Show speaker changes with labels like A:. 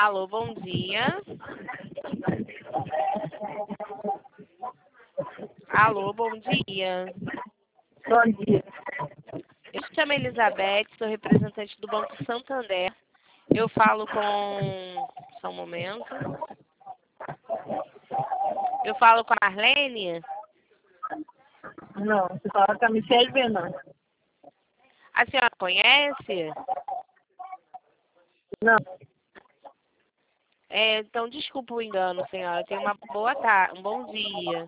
A: Alô, bom dia. Alô, bom dia.
B: Bom dia.
A: Eu me chamo Elizabeth, sou representante do Banco Santander. Eu falo com... Só um momento. Eu falo com a Marlene.
B: Não, você fala com a Michelle Venâncio.
A: A senhora conhece?
B: Não,
A: Então, desculpa o engano, senhora. Tenha uma boa tarde, um bom dia.